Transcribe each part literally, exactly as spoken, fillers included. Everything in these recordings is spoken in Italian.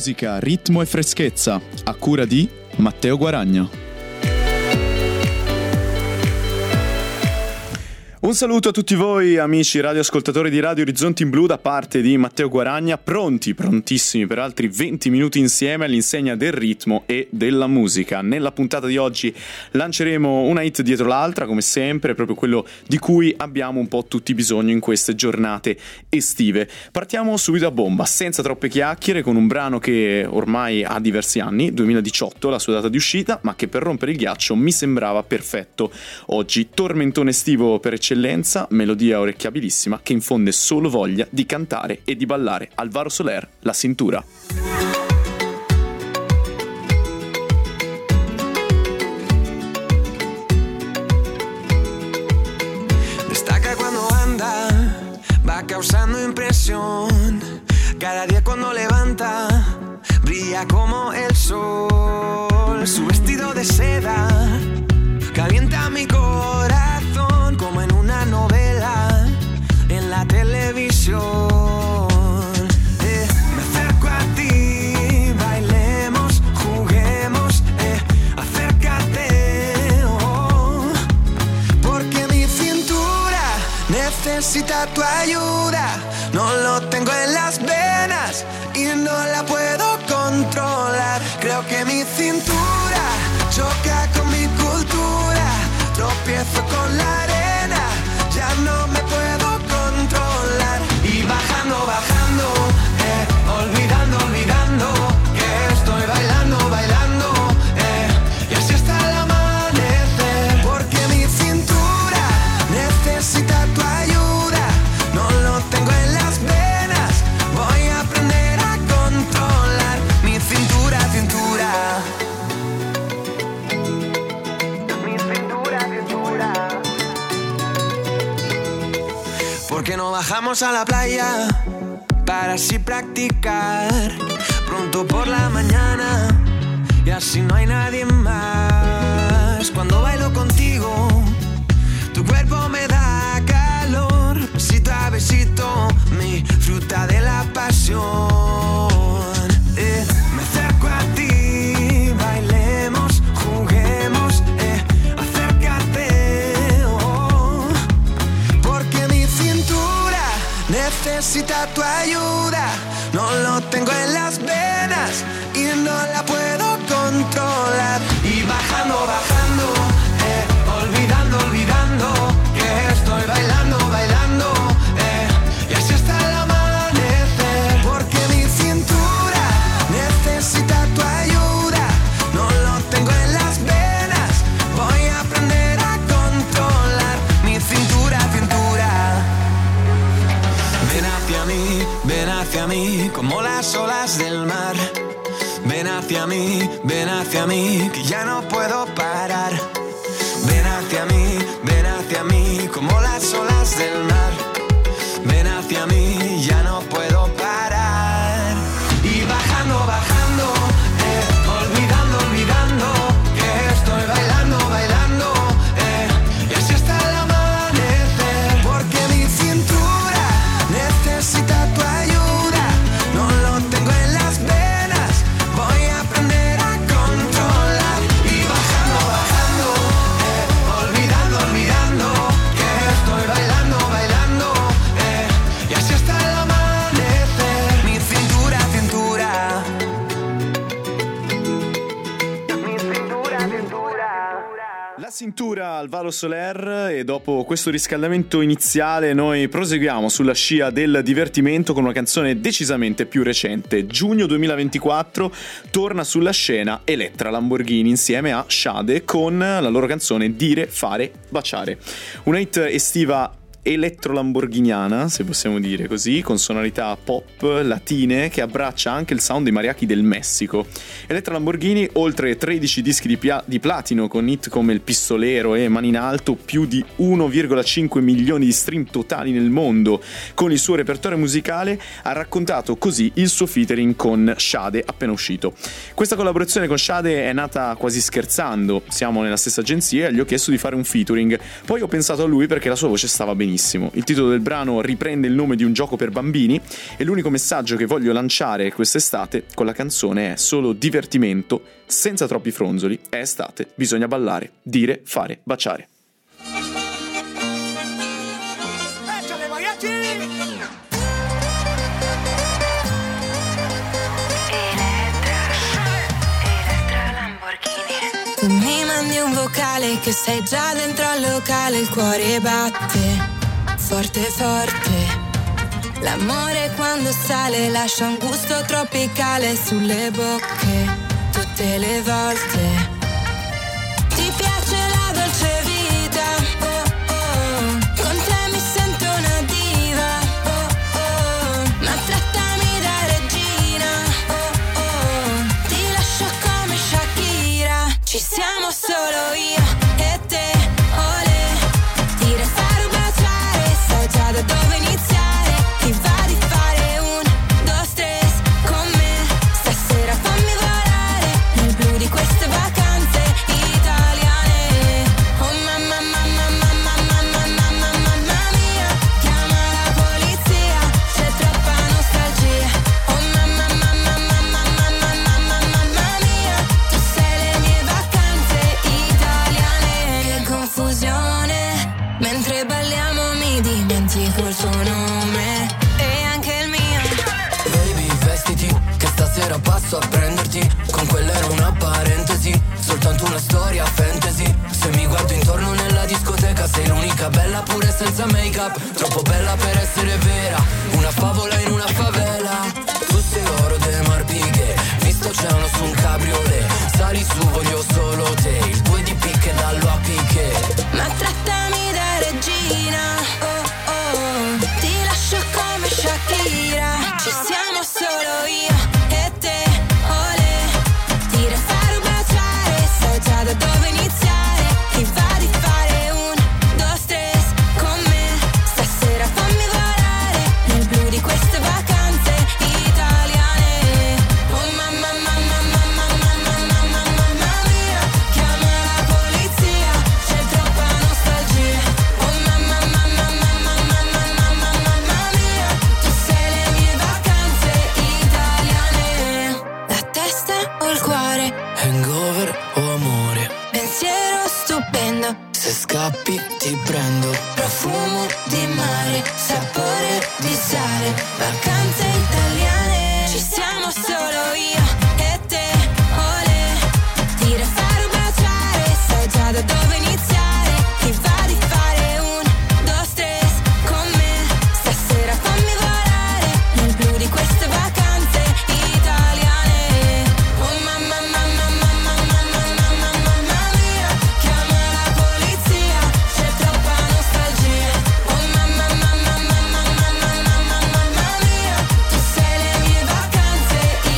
Musica, ritmo e freschezza, a cura di Matteo Guaragna. Un saluto a tutti voi amici radioascoltatori di Radio Orizzonti in Blu da parte di Matteo Guaragna, pronti, prontissimi per altri venti minuti insieme all'insegna del ritmo e della musica. Nella puntata di oggi lanceremo una hit dietro l'altra, come sempre, proprio quello di cui abbiamo un po' tutti bisogno in queste giornate estive. Partiamo subito a bomba, senza troppe chiacchiere, con un brano che ormai ha diversi anni, duemiladiciotto la sua data di uscita, ma che per rompere il ghiaccio mi sembrava perfetto. Oggi tormentone estivo per eccellenza, melodia orecchiabilissima che infonde solo voglia di cantare e di ballare. Alvaro Soler, La Cintura. Destaca cuando anda, va causando impresión. Cada día cuando levanta, brilla como el sol. Su vestido de seda calienta mi corazón como en una novela en la televisión. Eh, me acerco a ti, bailemos, juguemos, eh, acércate, oh, porque mi cintura necesita tu ayuda. No lo tengo en las venas y no la puedo controlar. Creo que mi cintura choca con mi cultura. Tropiezo con la arena, ya no me puedo controlar. Y bajando, bajando, eh, olvidando, olvidando que estoy bailando, bailando, eh, y así hasta el amanecer. Porque mi cintura necesita tu ayuda. No lo tengo en las venas, voy a aprender a controlar mi cintura, cintura. Porque no bajamos a la playa para así practicar pronto por la mañana y así no hay nadie más. Cuando bailo contigo, tu cuerpo me da calor, besito a besito, mi fruta de la pasión. Eh, me acerco a ti, bailemos, juguemos, eh, acércate, oh, porque mi cintura necesita tu ayuda. No lo tengo en las venas y no la puedo controlar. Y bajando, bajando, eh, olvidando, olvidando que estoy bailando, bailando, eh, y así hasta el amanecer. Porque mi cintura necesita tu ayuda. No lo tengo en las venas, voy a aprender a controlar mi cintura, cintura. Ven hacia mí, ven hacia mí, como las olas del mar. Ven hacia mí, ven hacia mí, que ya no puedo parar. Ven hacia mí, ven hacia mí, como las olas del mar. Ven hacia mí, ya no puedo parar. Y bajando, bajando, eh, olvidando, olvidando que estoy bailando, bailando, eh, y así hasta el amanecer. Porque mi cintura necesita tu ayuda. No lo tengo en las venas, voy a aprender a controlar. Y bajando, bajando, eh, olvidando, olvidando que estoy bailando, bailando, eh, y así hasta el amanecer. Mi cintura, cintura. Mi cintura, cintura. La Cintura, Alvaro Soler, e dopo questo riscaldamento iniziale noi proseguiamo sulla scia del divertimento con una canzone decisamente più recente. Giugno duemilaventiquattro torna sulla scena Elettra Lamborghini insieme a Sade con la loro canzone Dire, Fare, Baciare. Una hit estiva elettro-lamborghiniana, se possiamo dire così, con sonorità pop latine che abbraccia anche il sound dei mariachi del Messico. Elettra Lamborghini, oltre tredici dischi di, pia- di platino con hit come Il Pistolero e Mani in Alto, più di uno virgola cinque milioni di stream totali nel mondo. Con il suo repertorio musicale ha raccontato così il suo featuring con Sade appena uscito. Questa collaborazione con Sade è nata quasi scherzando, siamo nella stessa agenzia e gli ho chiesto di fare un featuring, poi ho pensato a lui perché la sua voce stava benissimo. benissimo. Il titolo del brano riprende il nome di un gioco per bambini e l'unico messaggio che voglio lanciare quest'estate con la canzone è solo divertimento, senza troppi fronzoli. È estate, bisogna ballare, dire, fare, baciare. Tu mi mandi un vocale che sei già dentro al locale, il cuore batte forte forte. L'amore quando sale lascia un gusto tropicale sulle bocche tutte le volte. Ti piace la dolce vita, oh oh, con te mi sento una diva, oh oh, ma trattami da regina, oh oh, ti lascio come Shakira. Ci siamo solo io e te, olè, dire, fare o baciare, sai già da dove iniziare. Ti va di fare un, due, tre con me, stasera fammi volare nel blu di queste vacanze italiane. Oh mamma mamma mamma mamma mamma mamma mia, chiama la polizia, c'è troppa nostalgia. Oh mamma mamma mamma mamma mamma mamma mia, tu sei le mie vacanze italiane. Che confusione, mentre balliamo mi dimentico il suo nome e anche il mio. Baby, vestiti, che stasera passo a prenderti. Con quella era una parentesi, soltanto una storia fantasy. Se mi guardo intorno nella discoteca, sei l'unica bella pure senza make-up. Troppo bella per essere vera, una favola in una favela. Tu sei l'oro delle Marpighe, visto c'è su un cabriolet. Sali su, voglio solo te, il due di picche dallo a picche. Ma trattami da regina, oh oh, ti lascio come Shakira. Ci siamo solo io e te, olè, dire, fare o baciare, sai già da dove iniziare. Ti va di fare un, due, tre con me, stasera fammi volare nel blu di queste vacanze italiane. Oh mamma mamma mamma mamma mamma mamma mia, chiama la polizia, c'è troppa nostalgia. Oh mamma mamma mamma mamma mamma mamma mia, tu sei le mie vacanze italiane. La testa o il cuore, Hangover o amore, pensiero stupendo, se scappi ti prendo. profumo di mare, sapore di sale, vacanze italiane. Ci siamo solo io e te, olè, dire, fare o baciare, sai già da dove iniziare. Ti va di fare un, due, tre con me, stasera fammi volare nel blu di queste vacanze italiane. Oh mamma mamma mamma mamma mamma mamma mia, chiama la polizia, c'è troppa nostalgia. Oh mamma mamma mamma mamma mamma mamma mia, tu sei le mie vacanze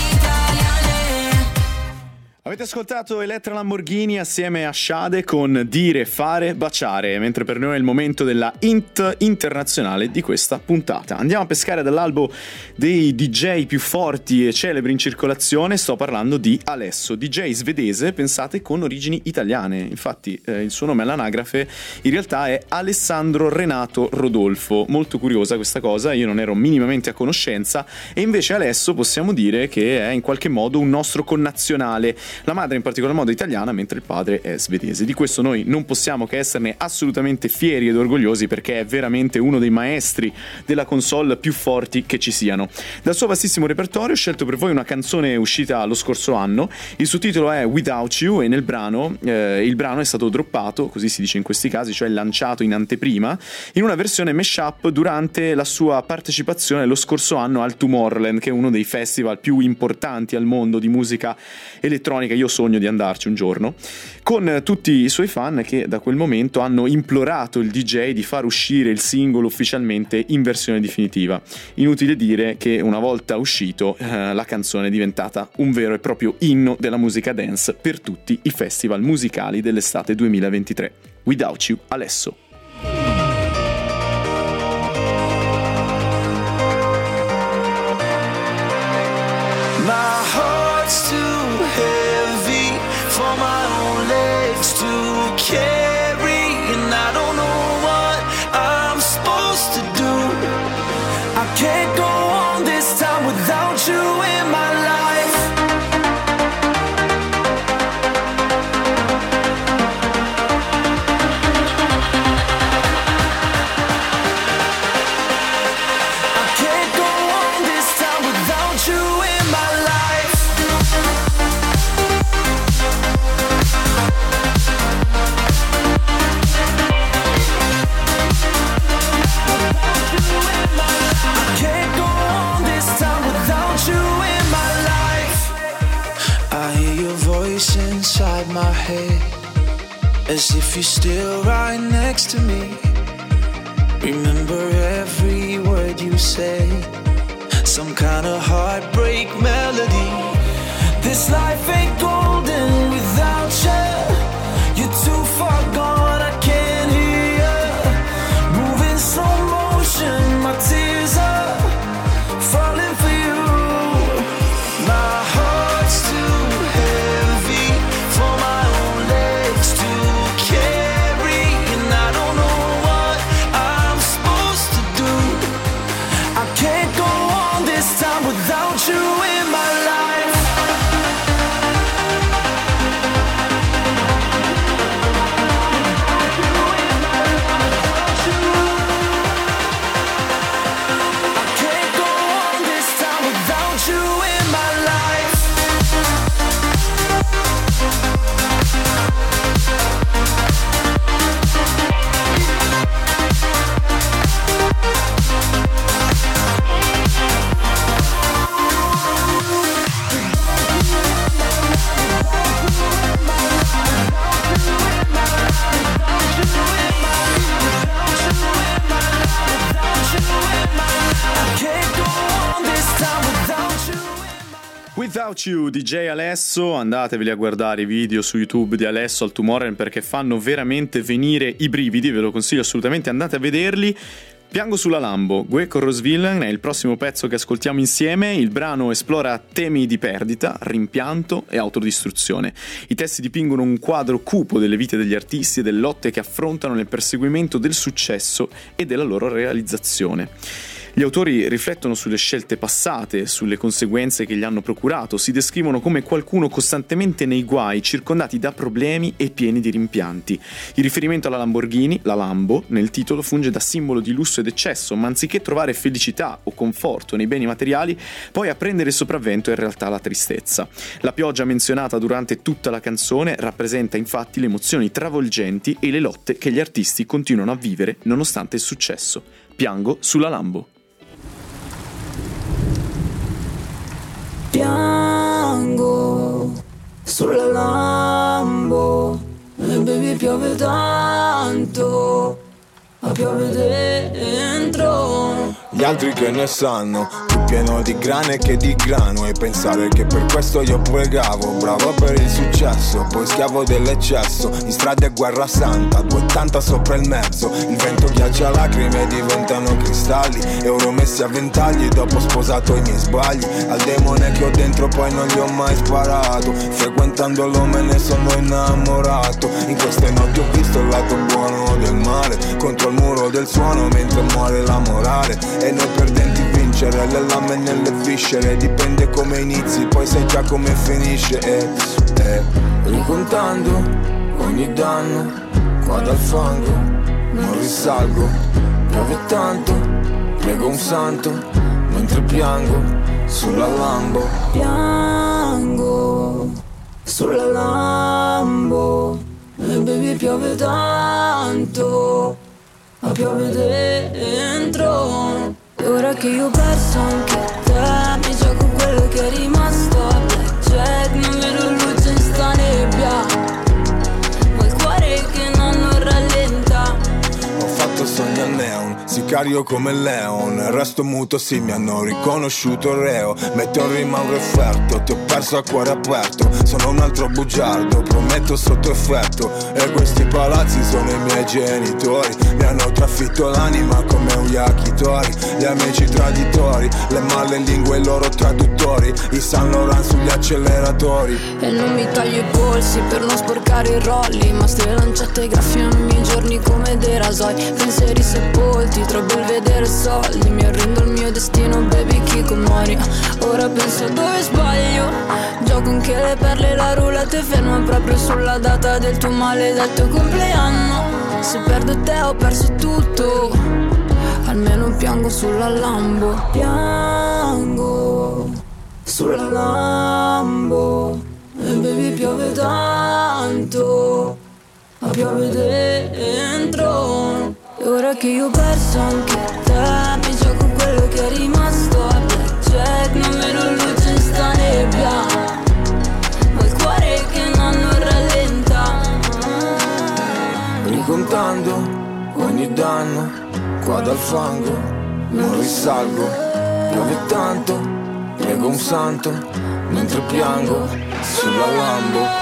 italiane. Avete ascoltato Elettra Lamborghini assieme a Sade con Dire, Fare, Baciare, mentre per noi è il momento della Int internazionale di questa puntata. Andiamo a pescare dall'albo dei D J più forti e celebri in circolazione. Sto parlando di Alesso, D J svedese, pensate, con origini italiane. Infatti eh, il suo nome all'anagrafe in realtà è Alessandro Renato Rodolfo. Molto curiosa questa cosa, io non ero minimamente a conoscenza, e invece Alesso possiamo dire che è in qualche modo un nostro connazionale. La madre in particolar modo italiana, mentre il padre è svedese. Di questo noi non possiamo che esserne assolutamente fieri ed orgogliosi, perché è veramente uno dei maestri della console più forti che ci siano. Dal suo vastissimo repertorio ho scelto per voi una canzone uscita lo scorso anno. Il suo titolo è Without You e nel brano eh, il brano è stato droppato, così si dice in questi casi, cioè lanciato in anteprima, in una versione mashup durante la sua partecipazione lo scorso anno al Tomorrowland, che è uno dei festival più importanti al mondo di musica elettronica. Io sogno di andarci un giorno, con tutti i suoi fan che da quel momento hanno implorato il D J di far uscire il singolo ufficialmente in versione definitiva. Inutile dire che una volta uscito eh, la canzone è diventata un vero e proprio inno della musica dance per tutti i festival musicali dell'estate duemilaventitré. Without You, Alesso. My heart's too heavy for my own legs to carry, and I don't know what I'm supposed can't go on this time without you in my life. I can't go on this time without you in my life. I can't go on this time without you in my life. I hear your voice inside my head, as if you're still right next to me. Remember every word you say, some kind of heartbreak melody. This life ain't golden without you. You're too far gone, I can't hear you. Moving slow motion, my tears are falling for you. My heart's too heavy for my own legs to carry, and I don't know what I'm supposed to do. I can't go on this time without you in my life. I can't go on this time without you in my life. I can't go on this time without you. Without You, D J Alesso. Andateveli a guardare i video su YouTube di Alesso al Tomorrowland perché fanno veramente venire i brividi, ve lo consiglio assolutamente, andate a vederli. Piango sulla Lambo, Gue con Rosvillain è il prossimo pezzo che ascoltiamo insieme. Il brano esplora temi di perdita, rimpianto e autodistruzione. I testi dipingono un quadro cupo delle vite degli artisti e delle lotte che affrontano nel perseguimento del successo e della loro realizzazione. Gli autori riflettono sulle scelte passate, sulle conseguenze che gli hanno procurato, si descrivono come qualcuno costantemente nei guai, circondati da problemi e pieni di rimpianti. Il riferimento alla Lamborghini, la Lambo, nel titolo funge da simbolo di lusso ed eccesso, ma anziché trovare felicità o conforto nei beni materiali, poi a prendere il sopravvento è in realtà la tristezza. La pioggia menzionata durante tutta la canzone rappresenta infatti le emozioni travolgenti e le lotte che gli artisti continuano a vivere nonostante il successo. Piango sulla Lambo. Piango sulla Lambo e baby piove tanto, ma piove dentro. Gli altri che ne sanno, più pieno di grane che di grano, e pensare che per questo io pregavo, bravo per il successo, poi schiavo dell'eccesso, in strada è guerra santa, duettanta sopra il mezzo, il vento ghiaccia lacrime e diventano cristalli, euro messi a ventagli dopo sposato i miei sbagli, al demone che ho dentro poi non gli ho mai sparato, frequentandolo me ne sono innamorato, in queste notti ho visto il lato buono del male, contro il muro del suono mentre muore la morale. E noi perdenti vincere, le lame nelle viscere, dipende come inizi, poi sai già come finisce. E, e ricontando ogni danno, qua dal fango non risalgo, piove tanto, prego un santo, mentre piango sulla Lambo. Piango sulla Lambo e baby piove tanto, ma piove dentro. E ora che io ho perso anche te, mi gioco quello che è rimasto a blackjack. Non vedo luce in sta nebbia, ma il cuore che non rallenta. Ho fatto sogni a neon, sicario come Leon, resto muto sì mi hanno riconosciuto reo, metto in rima un referto, ti ho perso a cuore aperto, sono un altro bugiardo, prometto sotto effetto, e questi palazzi sono i miei genitori, mi hanno trafitto l'anima come un yakitori, gli amici traditori, le male lingue i loro traduttori, i Saint Laurent sugli acceleratori. E non mi taglio i polsi per non sporcare i rolli, ma ste lanciate graffiano i miei giorni come dei rasoi, pensieri sepolti tra belvedere e soldi. Mi arrendo al mio destino, baby, Kikomori. Ora penso dove sbaglio. Gioco anche le perle, la roulette ferma proprio sulla data del tuo maledetto compleanno. Se perdo te ho perso tutto, almeno piango sulla Lambo. Piango sulla Lambo. E baby piove tanto, ma piove dentro. E ora che io ho perso anche te, mi gioco quello che è rimasto a blackjack. Non vedo luce in sta nebbia, ho il cuore che non rallenta. Ricontando ogni danno, qua dal fango non risalgo. Piove tanto, prego un santo, mentre piango sulla Lambo.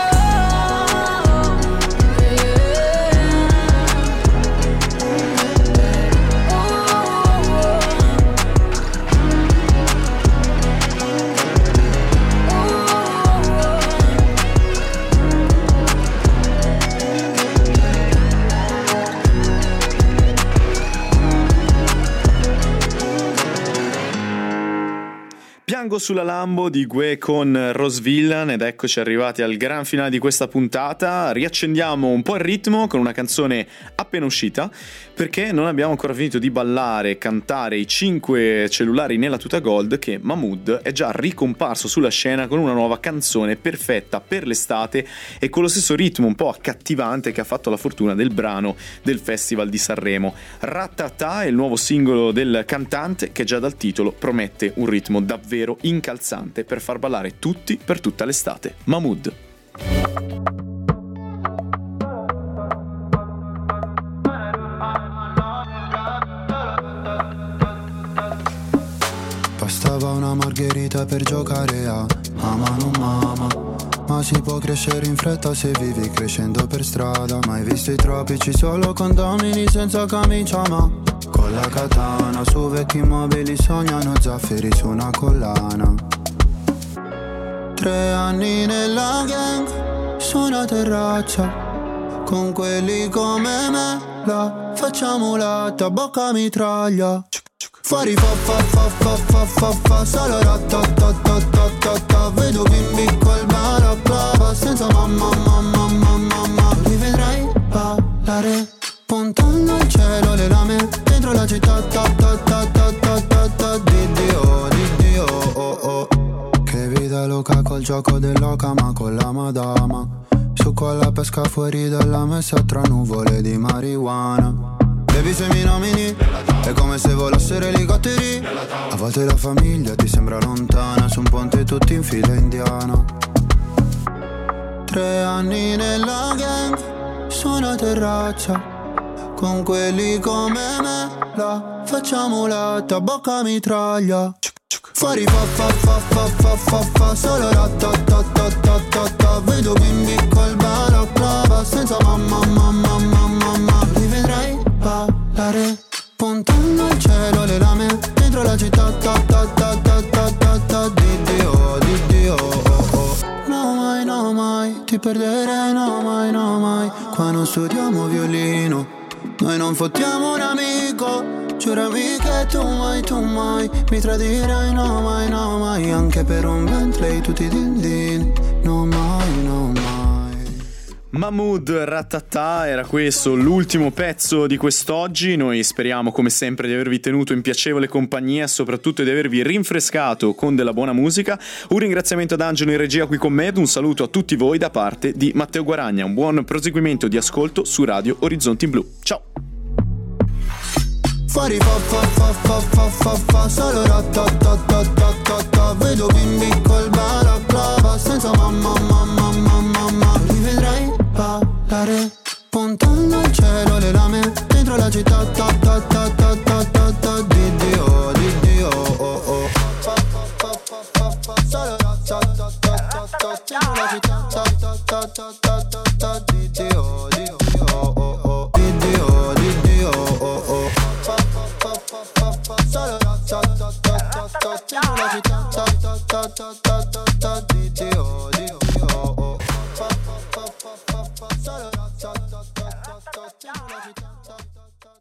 Piango sulla Lambo di Gue con Rose Villain, ed eccoci arrivati al gran finale di questa puntata. Riaccendiamo un po' il ritmo con una canzone appena uscita, perché non abbiamo ancora finito di ballare e cantare i cinque cellulari nella tuta gold che Mahmood è già ricomparso sulla scena con una nuova canzone perfetta per l'estate e con lo stesso ritmo un po' accattivante che ha fatto la fortuna del brano del Festival di Sanremo. Ratata è il nuovo singolo del cantante che già dal titolo promette un ritmo davvero incalzante per far ballare tutti per tutta l'estate. Mahmood. Bastava una margherita per giocare a Mama non mama, ma si può crescere in fretta se vivi crescendo per strada. Mai visto i tropici solo condomini senza camicia, ma con la katana su vecchi mobili sognano zaffiri su una collana. Tre anni nella gang su una terrazza, con quelli come me la facciamo latta, bocca mitraglia. Fuori fa fa fa fa fa fa fa solo ratatatatata. Vedo bimbi col balaclava senza mamma mamma mamma mamma. Li vedrai ballare puntando al cielo le lame dentro la città ta ta ta ta ta ta ta. Di Dio, di Dio, oh oh. Che vita loca col gioco dell'oca ma con la madama. Su con la pesca fuori dalla messa tra nuvole di marijuana. Baby se mi nomini è come se volassero elicotteri. A volte la famiglia ti sembra lontana, su un ponte tutti in fila indiana. Tre anni nella gang su una terrazza, con quelli come me la facciamo latta, bocca mitraglia. Fuori fa fa fa fa fa fa fa solo ratatatatata. Vedo bimbi col balaclava senza mamma mamma mamma mamma. Li vedrai ballare puntando al cielo le lame dentro la città ta ta ta ta ta ta ta. Di Dio, di Dio, oh oh. No mai, no mai, ti perderei, no mai, no mai. Qua non studiamo violino, noi non fottiamo un amico. Giurami che tu mai, tu mai mi tradirai, no mai, no mai. Anche per un Bentley tutti din din, no mai, no mai. Mahmood, Ratata, era questo l'ultimo pezzo di quest'oggi. Noi speriamo come sempre di avervi tenuto in piacevole compagnia e soprattutto di avervi rinfrescato con della buona musica. Un ringraziamento ad Angelo in regia qui con me ed un saluto a tutti voi da parte di Matteo Guaragna. Un buon proseguimento di ascolto su Radio Orizzonti in Blu. Ciao! Fuori fa fa fa fa fa fa fa solo ratatatatata. Vedo bimbi col balaclava senza mamma mamma mamma mamma. Li vedrai ballare puntando al cielo le lame dentro la città ta ta ta ta.